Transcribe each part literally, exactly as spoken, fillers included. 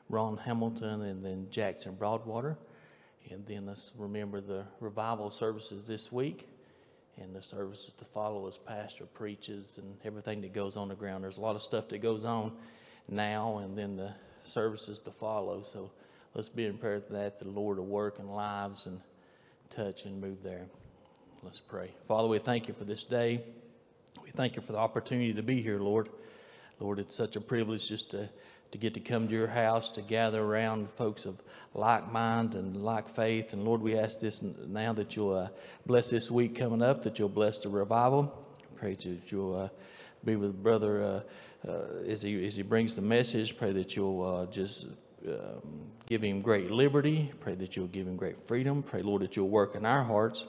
Ron Hamilton and then Jackson Broadwater. And then let's remember the revival services this week and the services to follow as pastor preaches and everything that goes on the ground. There's a lot of stuff that goes on now and then the services to follow. So let's be in prayer that the Lord will work in lives and touch and move there. Let's pray. Father, we thank you for this day. We thank you for the opportunity to be here, Lord. Lord, it's such a privilege just to, to get to come to your house, to gather around folks of like mind and like faith. And Lord, we ask this now that you'll uh, bless this week coming up, that you'll bless the revival. Pray that you'll uh, be with Brother uh, uh, as he as he brings the message. Pray that you'll uh, just um, give him great liberty. Pray that you'll give him great freedom. Pray, Lord, that you'll work in our hearts,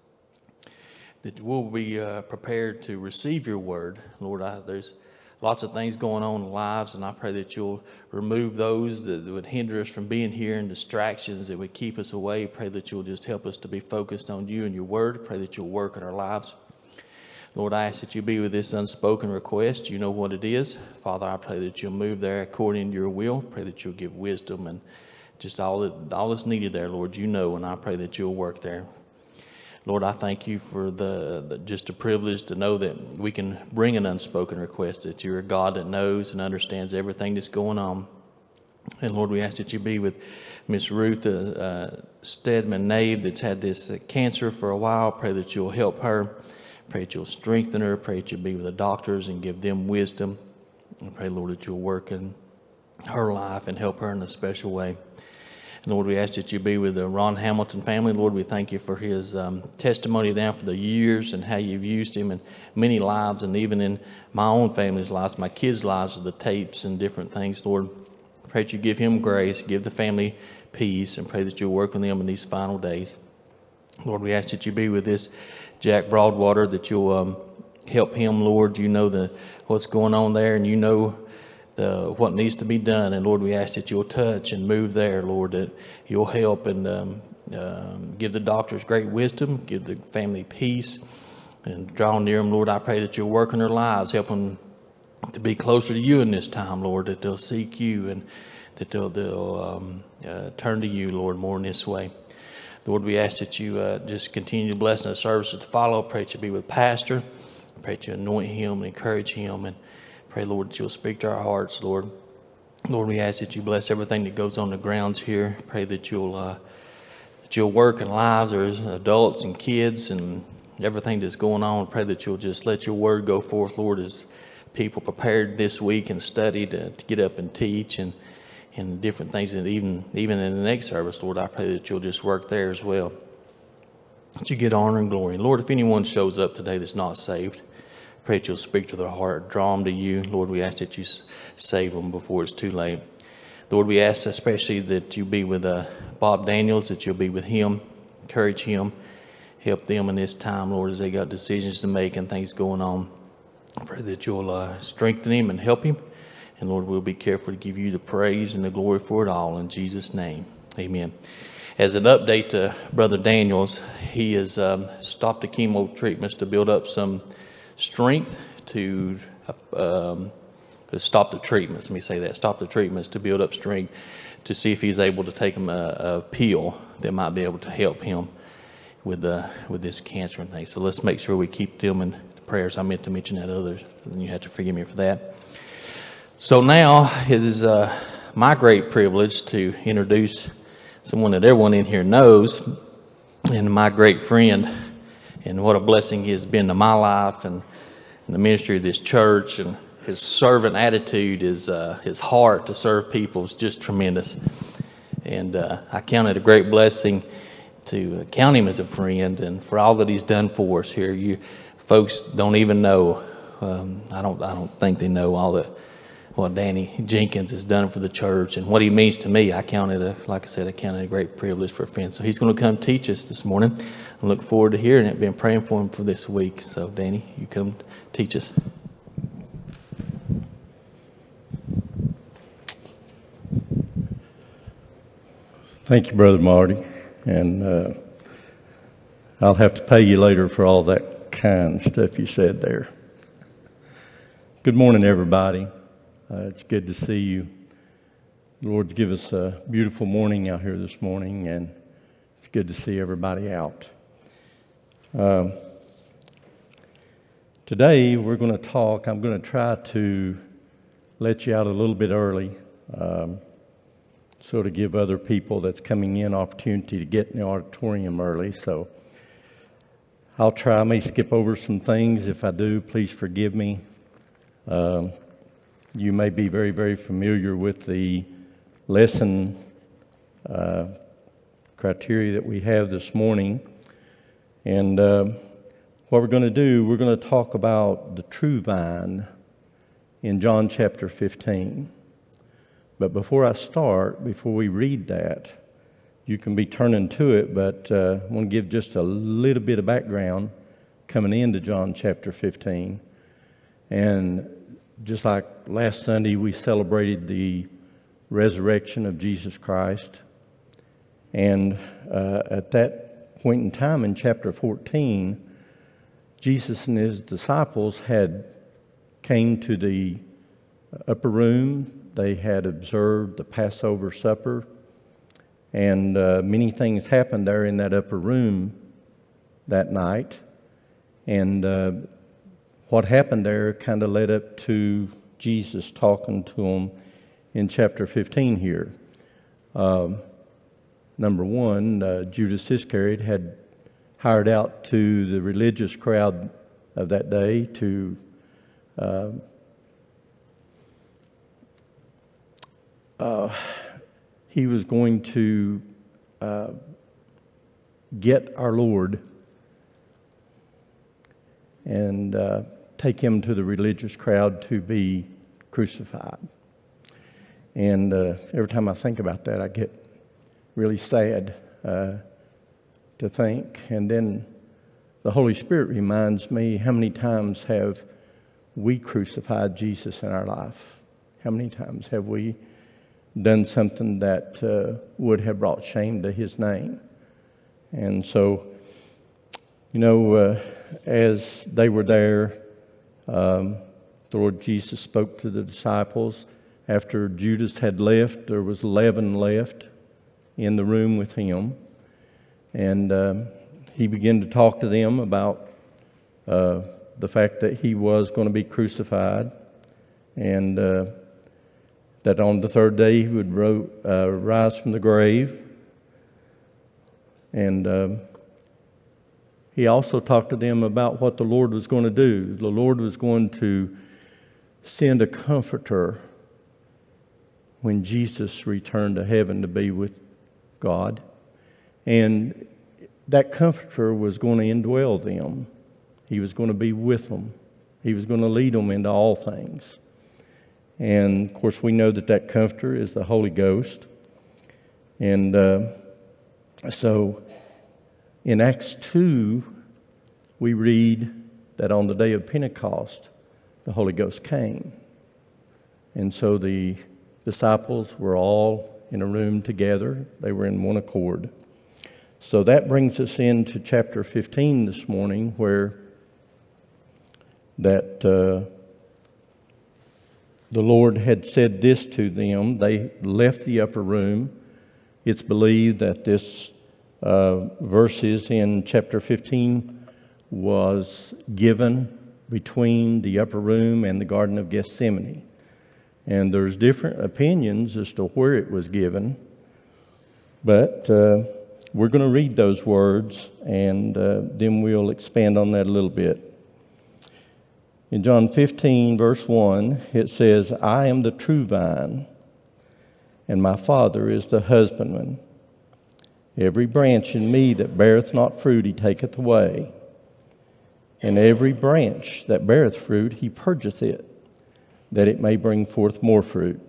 that we'll be uh, prepared to receive your word. Lord, I, there's lots of things going on in lives, and I pray that you'll remove those that, that would hinder us from being here and distractions that would keep us away. Pray that you'll just help us to be focused on you and your word. Pray that you'll work in our lives. Lord, I ask that you be with this unspoken request. You know what it is. Father, I pray that you'll move there according to your will. Pray that you'll give wisdom and just all that all that's needed there, Lord, you know, and I pray that you'll work there. Lord, I thank you for the, the just a privilege to know that we can bring an unspoken request, that you're a God that knows and understands everything that's going on. And Lord, we ask that you be with Miss Ruth uh, uh, Stedman Nave that's had this uh, cancer for a while. Pray that you'll help her. Pray that you'll strengthen her. Pray that you'll be with the doctors and give them wisdom. And pray, Lord, that you'll work in her life and help her in a special way. And Lord, we ask that you be with the Ron Hamilton family. Lord, we thank you for his um, testimony down for the years and how you've used him in many lives and even in my own family's lives, my kids' lives with the tapes and different things. Lord, pray that you give him grace, give the family peace, and pray that you'll work with them in these final days. Lord, we ask that you be with this Jack Broadwater, that you'll um, help him, Lord. You know the what's going on there, and you know The, what needs to be done. And Lord, we ask that you'll touch and move there, Lord, that you'll help and um, um, give the doctors great wisdom, give the family peace, and draw near them. Lord, I pray that you'll work in their lives, help them to be closer to you in this time, Lord, that they'll seek you and that they'll, they'll um, uh, turn to you, Lord, more in this way. Lord, we ask that you uh, just continue to bless the services to follow. Pray that you be with Pastor. Pray that you anoint him and encourage him, and pray, Lord, that you'll speak to our hearts, Lord. Lord, we ask that you bless everything that goes on the grounds here. Pray that you'll uh, that you'll work in lives. There's adults and kids and everything that's going on. Pray that you'll just let your word go forth, Lord, as people prepared this week and studied to, to get up and teach and, and different things. And even, even in the next service, Lord, I pray that you'll just work there as well. That you get honor and glory. Lord, if anyone shows up today that's not saved, pray that you'll speak to their heart, draw them to you. Lord, we ask that you save them before it's too late. Lord, we ask especially that you be with uh, Bob Daniels, that you'll be with him, encourage him, help them in this time, Lord, as they got decisions to make and things going on. I pray that you'll uh, strengthen him and help him. And Lord, we'll be careful to give you the praise and the glory for it all. In Jesus' name, amen. As an update to Brother Daniels, he has um, stopped the chemo treatments to build up some strength to, um, to stop the treatments. Let me say that. Stop the treatments to build up strength to see if he's able to take him a, a pill that might be able to help him with uh, with this cancer and things. So let's make sure we keep them in prayers. I meant to mention that others, and you have to forgive me for that. So now it is uh, my great privilege to introduce someone that everyone in here knows, and my great friend, and what a blessing he has been to my life and, and the ministry of this church. And his servant attitude, is uh, his heart to serve people is just tremendous. And uh, I count it a great blessing to count him as a friend, and for all that he's done for us here. You folks don't even know. Um, I don't. I don't think they know all the what Danny Jenkins has done for the church and what he means to me. I count it a, like I said, I count it a great privilege for a friend. So he's going to come teach us this morning. I look forward to hearing it. Been praying for him for this week. So Danny, you come teach us. Thank you, Brother Marty. And uh, I'll have to pay you later for all that kind stuff you said there. Good morning, everybody. Uh, it's good to see you. The Lord's give us a beautiful morning out here this morning, and it's good to see everybody out. Um, today we're going to talk, I'm going to try to let you out a little bit early, um, so to give other people that's coming in opportunity to get in the auditorium early. So I'll try, I may skip over some things. If I do, please forgive me. Um, you may be very, very familiar with the lesson uh, criteria that we have this morning. And uh, what we're going to do, we're going to talk about the true vine in John chapter fifteen. But before I start, before we read that, you can be turning to it, but uh, I want to give just a little bit of background coming into John chapter fifteen. And just like last Sunday, we celebrated the resurrection of Jesus Christ. And uh, at that point in time in chapter fourteen, Jesus and his disciples had came to the upper room. They had observed the Passover supper, and uh, many things happened there in that upper room that night. And uh, what happened there kind of led up to Jesus talking to them in chapter fifteen here. Um, number one, uh, Judas Iscariot had hired out to the religious crowd of that day to uh, uh, he was going to uh, get our Lord and uh, take him to the religious crowd to be crucified. And uh, every time I think about that, I get really sad uh, to think. And then the Holy Spirit reminds me, how many times have we crucified Jesus in our life? How many times have we done something that uh, would have brought shame to his name? And so, you know, uh, as they were there, um, the Lord Jesus spoke to the disciples. After Judas had left, there was eleven left in the room with him. And uh, he began to talk to them about uh, the fact that he was going to be crucified, and uh, that on the third day he would ro- uh, rise from the grave. And uh, he also talked to them about what the Lord was going to do. The Lord was going to send a comforter when Jesus returned to heaven to be with God. And that comforter was going to indwell them. He was going to be with them. He was going to lead them into all things. And, of course, we know that that comforter is the Holy Ghost. And uh, so in Acts two, we read that on the day of Pentecost, the Holy Ghost came. And so the disciples were all in a room together. They were in one accord. So that brings us into chapter fifteen this morning, where that uh, the Lord had said this to them. They left the upper room. It's believed that this uh, verses in chapter fifteen was given between the upper room and the Garden of Gethsemane. And there's different opinions as to where it was given. But uh, we're going to read those words, and uh, then we'll expand on that a little bit. In John fifteen, verse one, it says, "I am the true vine, and my Father is the husbandman. Every branch in me that beareth not fruit, he taketh away. And every branch that beareth fruit, he purgeth it, that it may bring forth more fruit.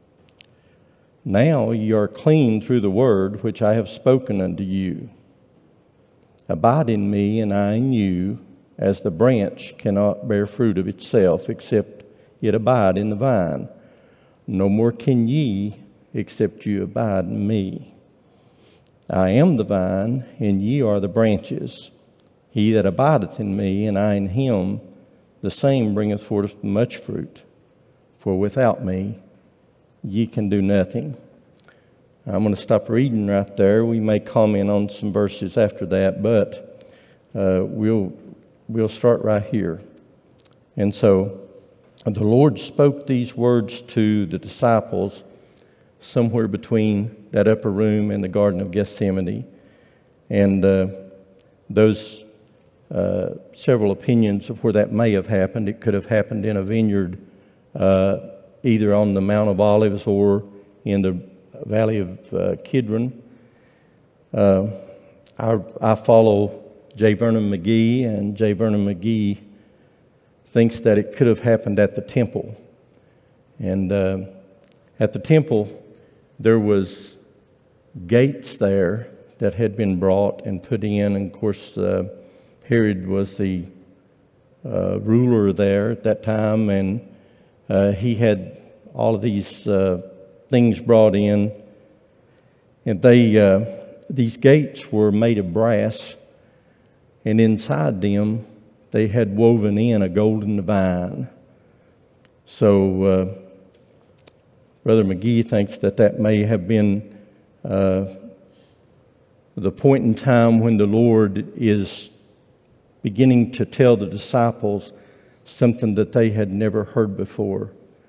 Now ye are clean through the word which I have spoken unto you. Abide in me, and I in you, as the branch cannot bear fruit of itself, except it abide in the vine. No more can ye, except you abide in me. I am the vine, and ye are the branches. He that abideth in me, and I in him, the same bringeth forth much fruit. For without me ye can do nothing. I'm going to stop reading right there. We may comment on some verses after that, but uh, we'll we'll start right here. And so the Lord spoke these words to the disciples somewhere between that upper room and the Garden of Gethsemane. And uh, those uh, several opinions of where that may have happened. It could have happened in a vineyard, uh, either on the Mount of Olives or in the Valley of uh, Kidron. Uh, I, I follow J. Vernon McGee, and J. Vernon McGee thinks that it could have happened at the temple. And uh, at the temple, there was gates there that had been brought and put in. And of course, uh, Herod was the uh, ruler there at that time, and uh, he had all of these uh, things brought in. And they, uh, these gates were made of brass, and inside them they had woven in a golden vine. So uh, Brother McGee thinks that that may have been uh, the point in time when the Lord is beginning to tell the disciples something that they had never heard before.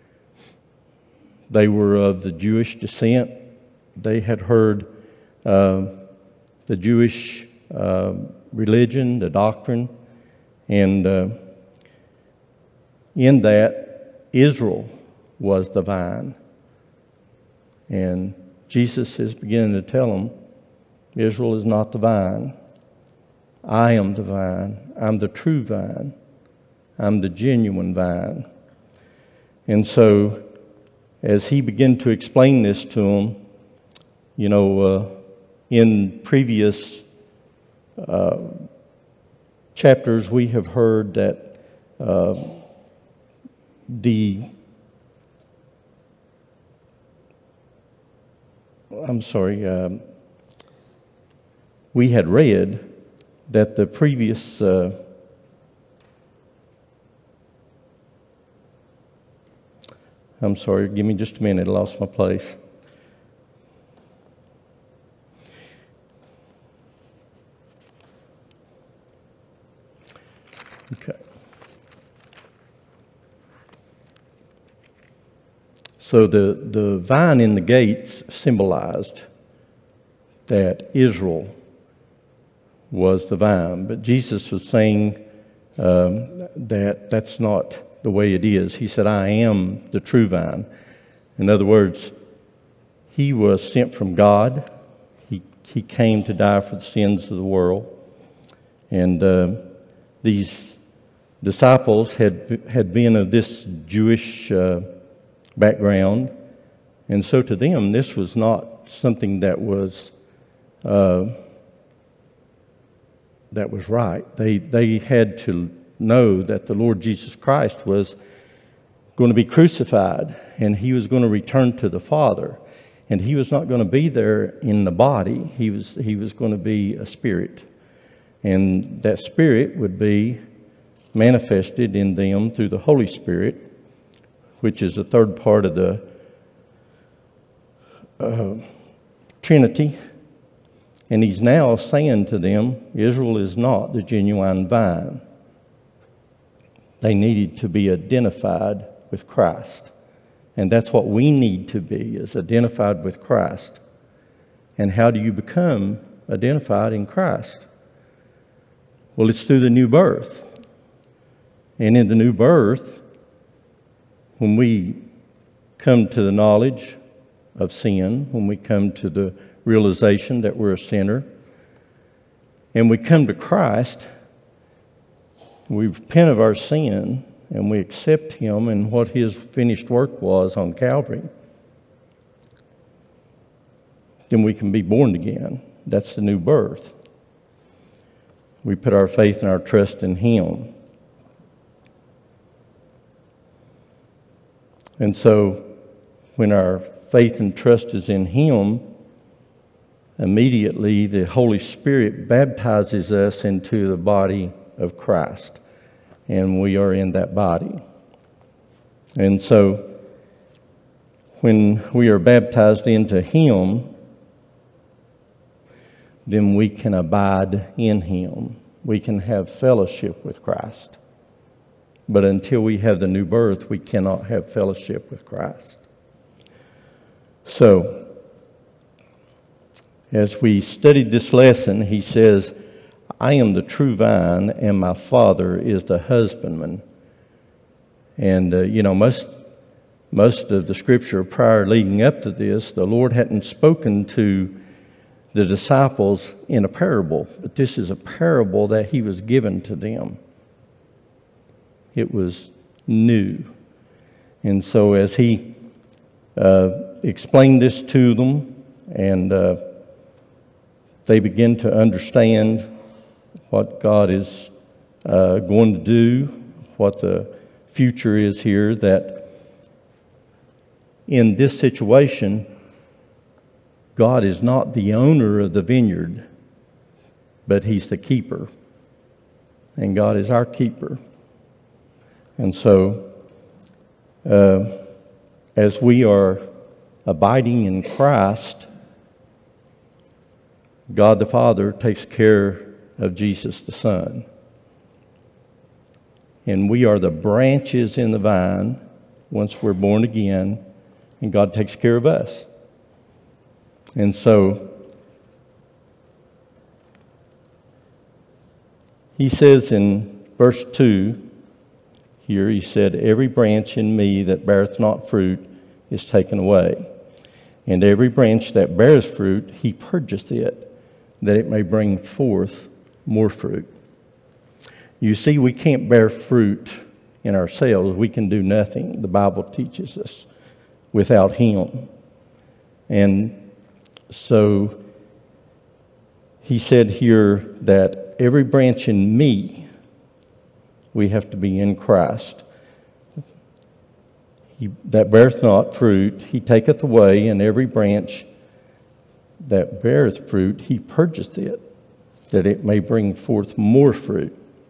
They were of the Jewish descent. They had heard uh, the Jewish uh, religion, the doctrine, and uh, in that, Israel was the vine. And Jesus is beginning to tell them, Israel is not the vine. I am the vine. I'm the true vine. I'm the genuine vine. And so, as he began to explain this to them, you know, uh, in previous uh, chapters, we have heard that uh, the, I'm sorry, um, we had read that the previous uh, I'm sorry, give me just a minute, I lost my place. Okay. So the, the vine in the gates symbolized that Israel was the vine. But Jesus was saying um, that that's not the way it is. He said, I am the true vine. In other words, he was sent from God. He, he came to die for the sins of the world. And uh, these disciples had, had been of this Jewish uh, background. And so to them, this was not something that was uh, that was right. They, they had to know that the Lord Jesus Christ was going to be crucified, and he was going to return to the Father. And he was not going to be there in the body. He was, he was going to be a spirit. And that spirit would be manifested in them through the Holy Spirit, which is the third part of the uh, Trinity. And he's now saying to them, Israel is not the genuine vine. They needed to be identified with Christ. And that's what we need to be, is identified with Christ. And how do you become identified in Christ? Well, it's through the new birth. And in the new birth, when we come to the knowledge of sin, when we come to the realization that we're a sinner, and we come to Christ, we repent of our sin, and we accept him and what his finished work was on Calvary, then we can be born again. That's the new birth. We put our faith and our trust in him. And so when our faith and trust is in him, immediately the Holy Spirit baptizes us into the body of Christ, and we are in that body. And so when we are baptized into Him, then we can abide in Him. We can have fellowship with Christ. But until we have the new birth, we cannot have fellowship with Christ. So, as we studied this lesson, he says, I am the true vine, and my Father is the husbandman. And, uh, you know, most, most of the scripture prior leading up to this, the Lord hadn't spoken to the disciples in a parable, but this is a parable that he was given to them. It was new. And so as he uh, explained this to them, and uh, they begin to understand what God is uh, going to do, what the future is here, that in this situation, God is not the owner of the vineyard, but He's the keeper. And God is our keeper. And so, uh, as we are abiding in Christ, God the Father takes care of Jesus the Son. And we are the branches in the vine once we're born again, and God takes care of us. And so, he says in verse two, here he said, every branch in me that beareth not fruit is taken away. And every branch that beareth fruit, he purgeth it, that it may bring forth more fruit. You see, we can't bear fruit in ourselves. We can do nothing, the Bible teaches us, without Him. And so he said here that every branch in me, we have to be in Christ. He, that beareth not fruit, he taketh away, and every branch that beareth fruit, he purgeth it, that it may bring forth more fruit.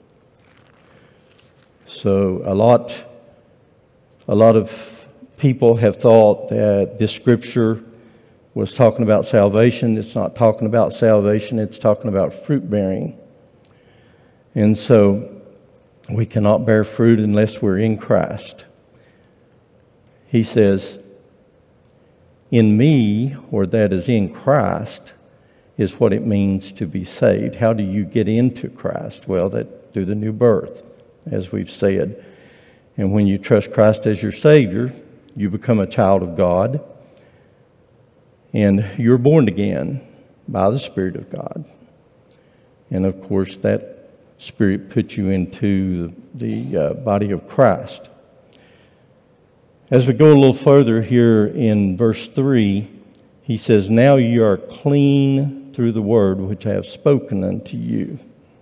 So a lot, a lot of people have thought that this scripture was talking about salvation. It's not talking about salvation, it's talking about fruit bearing. And so we cannot bear fruit unless we're in Christ. He says, in me, or that is in Christ, is what it means to be saved. How do you get into Christ? Well, that through the new birth, as we've said. And when you trust Christ as your Savior, you become a child of God. And you're born again by the Spirit of God. And of course, that Spirit puts you into the, the uh, body of Christ. As we go a little further here in verse three, he says, now you are clean through the word which I have spoken unto you.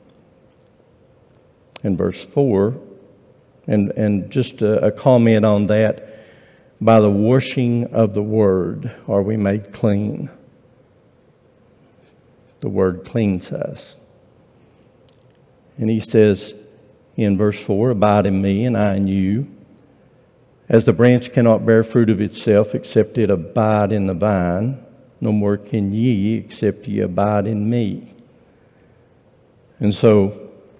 In verse four, and, and just a, a comment on that, by the washing of the word are we made clean. The word cleans us. And he says in verse four, abide in me and I in you. As the branch cannot bear fruit of itself except it abide in the vine, no more can ye except ye abide in me. And so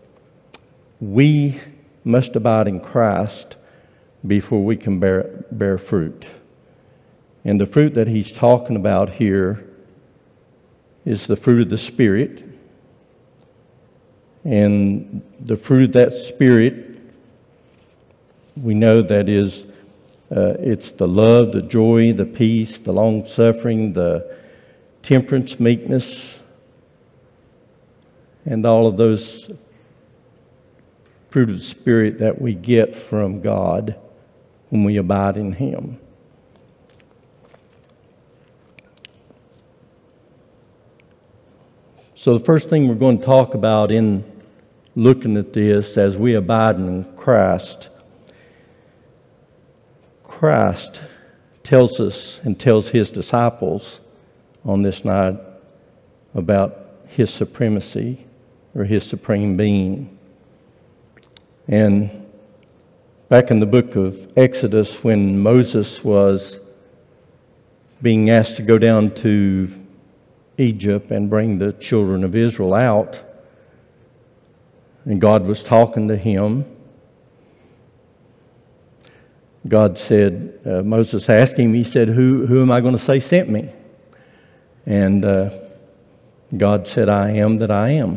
we must abide in Christ before we can bear, bear fruit. And the fruit that he's talking about here is the fruit of the Spirit. And the fruit of that Spirit, we know that is, uh, it's the love, the joy, the peace, the long-suffering, the temperance, meekness, and all of those fruit of the Spirit that we get from God when we abide in Him. So the first thing we're going to talk about in looking at this as we abide in Christ, Christ tells us and tells His disciples on this night about His supremacy or His supreme being. And back in the book of Exodus, when Moses was being asked to go down to Egypt and bring the children of Israel out. And God was talking to him. God said, uh, Moses asked him, he said, who, who am I going to say sent me? And uh, God said, I am that I am.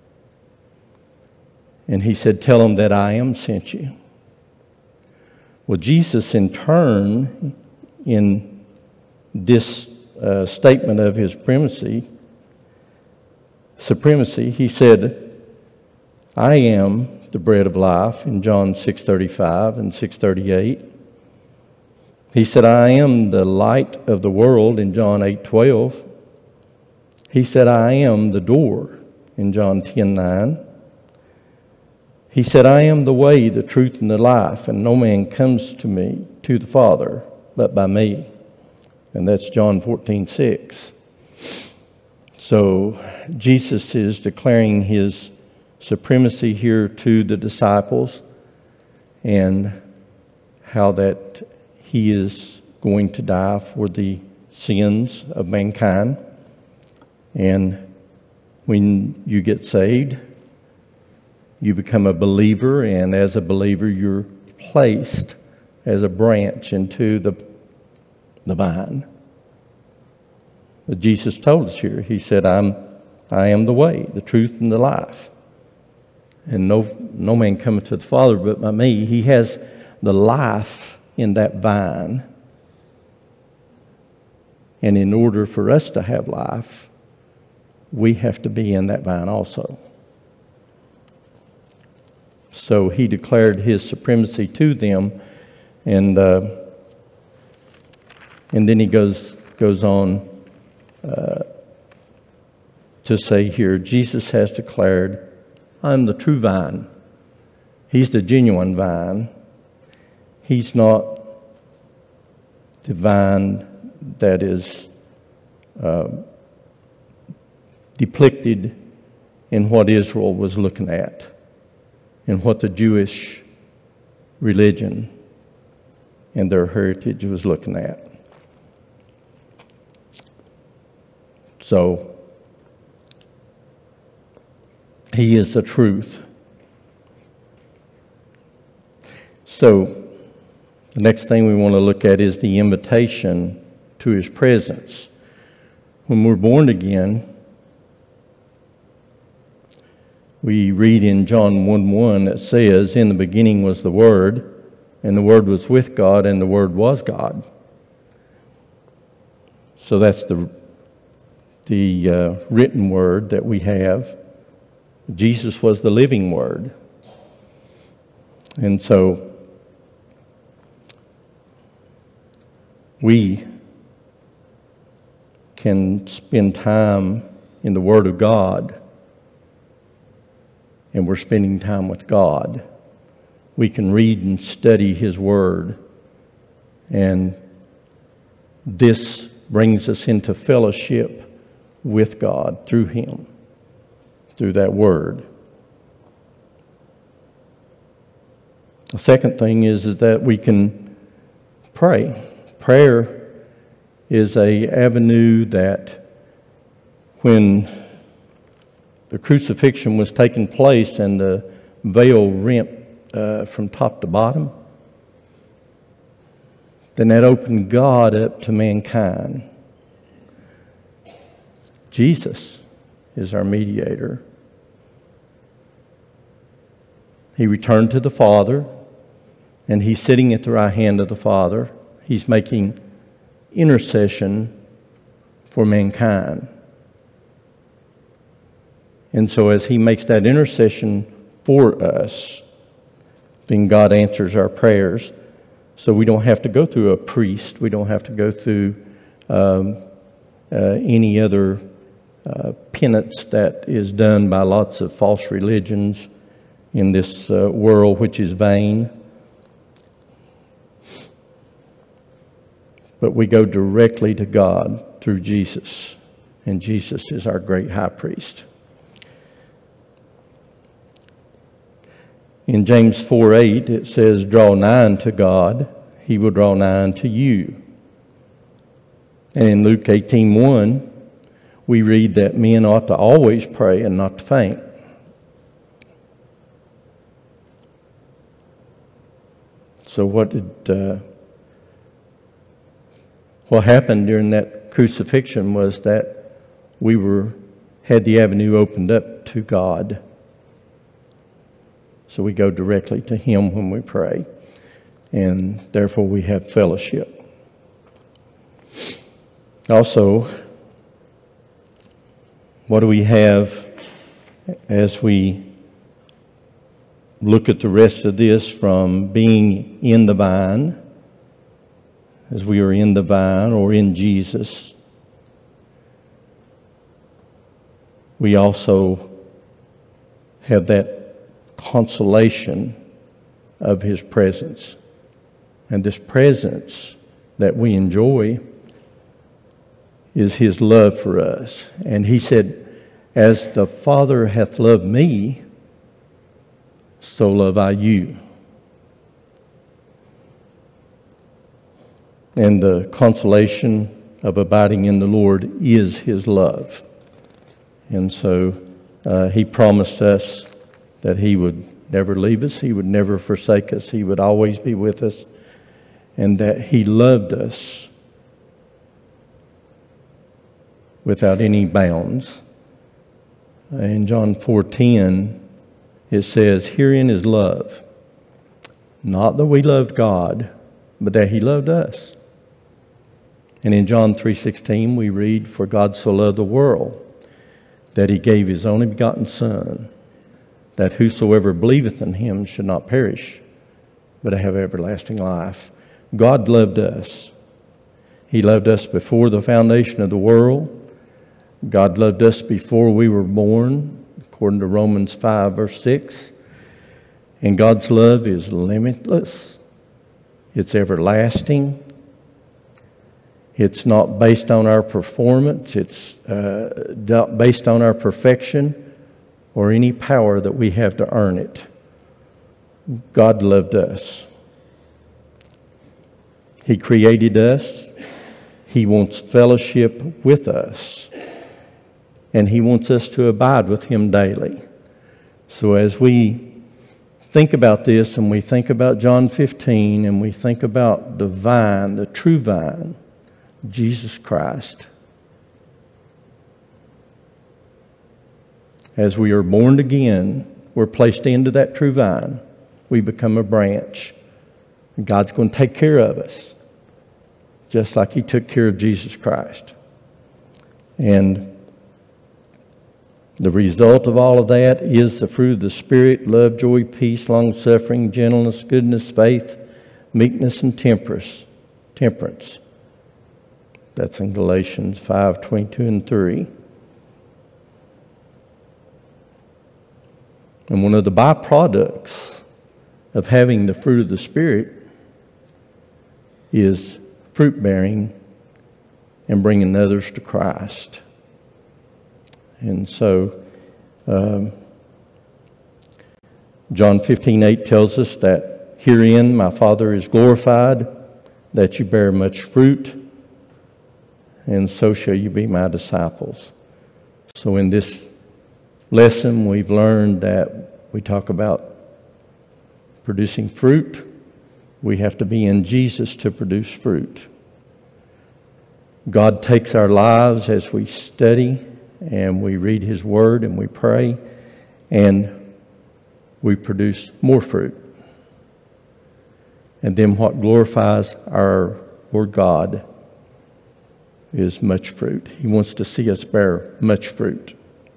And he said, tell them that I am sent you. Well, Jesus in turn, in this uh, statement of his supremacy, supremacy, he said, I am the bread of life in John six thirty-five and six thirty-eight. He said, I am the light of the world in John eight twelve. He said, I am the door in John ten nine. He said, I am the way, the truth, and the life, and no man comes to me, to the Father, but by me. And that's John fourteen six. So Jesus is declaring his supremacy here to the disciples and how that he is going to die for the sins of mankind. And when you get saved, you become a believer, and as a believer, you're placed as a branch into the, the vine. But Jesus told us here, he said, I'm, I am the way, the truth, and the life. And no, no man cometh to the Father but by me. He has the life in that vine. And in order for us to have life, we have to be in that vine also. So he declared his supremacy to them, and uh, and then he goes goes on uh, to say here, Jesus has declared, I'm the true vine. He's the genuine vine. He's not the vine that is uh, depicted in what Israel was looking at, in what the Jewish religion and their heritage was looking at. So, he is the truth. So, the next thing we want to look at is the invitation to his presence. When we're born again, we read in John one one that says, in the beginning was the Word, and the Word was with God, and the Word was God. So that's the, the uh, written Word that we have. Jesus was the living Word. And so we can spend time in the Word of God, and we're spending time with God. We can read and study His Word, and this brings us into fellowship with God through Him, through that Word. The second thing is, is that we can pray. Prayer is an avenue that when the crucifixion was taking place and the veil rent uh, from top to bottom, then that opened God up to mankind. Jesus is our mediator. He returned to the Father, and He's sitting at the right hand of the Father. He's making intercession for mankind. And so as He makes that intercession for us, then God answers our prayers. So we don't have to go through a priest. We don't have to go through um, uh, any other uh, penance that is done by lots of false religions in this uh, world, which is vain. But we go directly to God through Jesus, and Jesus is our great high priest. In James four eight, it says, draw nigh unto God, He will draw nigh unto you. And in Luke eighteen one, we read that men ought to always pray and not to faint. So what did uh, what happened during that crucifixion was that we were had the avenue opened up to God. So we go directly to Him when we pray, and therefore we have fellowship. Also, what do we have as we look at the rest of this from being in the vine, as we are in the vine or in Jesus? We also have that consolation of His presence. And this presence that we enjoy is His love for us. And He said, as the Father hath loved me, so love I you. And the consolation of abiding in the Lord is His love. And so uh, He promised us that He would never leave us, He would never forsake us, He would always be with us, and that He loved us without any bounds. In John four ten, it says, herein is love, not that we loved God, but that He loved us. And in John three sixteen, we read, for God so loved the world, that He gave His only begotten Son, that whosoever believeth in Him should not perish, but have everlasting life. God loved us. He loved us before the foundation of the world. God loved us before we were born, according to Romans five, verse six. And God's love is limitless. It's everlasting. It's not based on our performance. It's uh, not based on our perfection or any power that we have to earn it. God loved us. He created us. He wants fellowship with us. And He wants us to abide with Him daily. So as we think about this and we think about John fifteen and we think about the vine, the true vine, Jesus Christ. As we are born again, we're placed into that true vine. We become a branch. God's going to take care of us, just like He took care of Jesus Christ. And the result of all of that is the fruit of the Spirit: love, joy, peace, long-suffering, gentleness, goodness, faith, meekness, and temperance. Temperance. That's in Galatians five, twenty-two and three. And one of the byproducts of having the fruit of the Spirit is fruit bearing and bringing others to Christ. And so, um, John fifteen eight tells us that herein my Father is glorified, that you bear much fruit, and so shall you be my disciples. So in this lesson, we've learned that we talk about producing fruit. We have to be in Jesus to produce fruit. God takes our lives as we study and we read His Word and we pray, and we produce more fruit. And then what glorifies our Lord God is much fruit. He wants to see us bear much fruit.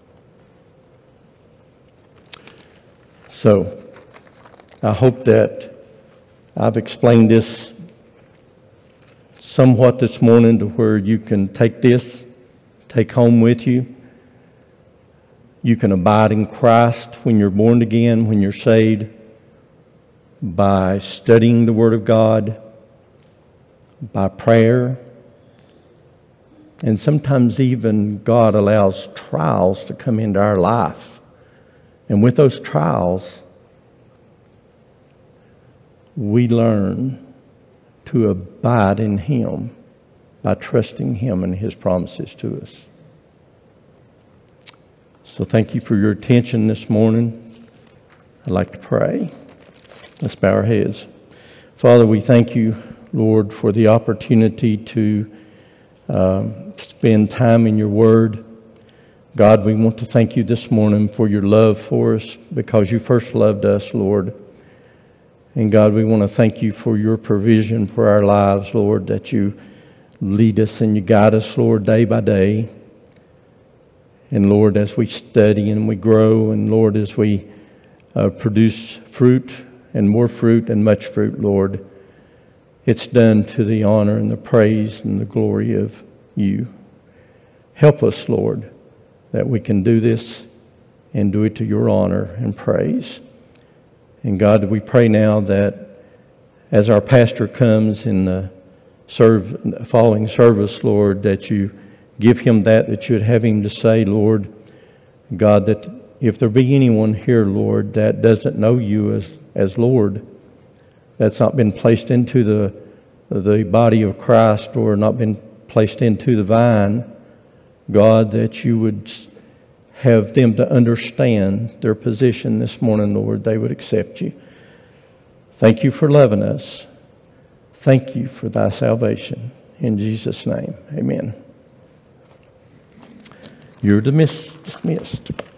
So, I hope that I've explained this somewhat this morning to where you can take this, take home with you. You can abide in Christ when you're born again, when you're saved, by studying the Word of God, by prayer. And sometimes even God allows trials to come into our life. And with those trials, we learn to abide in Him, by trusting Him and His promises to us. So thank you for your attention this morning. I'd like to pray. Let's bow our heads. Father, we thank you, Lord, for the opportunity to um, spend time in your word. God, we want to thank you this morning for your love for us, because you first loved us, Lord. And God, we want to thank you for your provision for our lives, Lord, that you lead us and you guide us, Lord, day by day. And Lord, as we study and we grow, and Lord, as we uh, produce fruit and more fruit and much fruit, Lord, it's done to the honor and the praise and the glory of you. Help us, Lord, that we can do this and do it to your honor and praise. And God, we pray now that as our pastor comes in the serve, following service, Lord, that you give him that that you'd have him to say, Lord. God, that if there be anyone here, Lord, that doesn't know you as, as Lord, that's not been placed into the, the body of Christ, or not been placed into the vine, God, that you would have them to understand their position this morning, Lord, they would accept you. Thank you for loving us. Thank you for thy salvation. In Jesus' name, amen. You're dismissed. dismissed.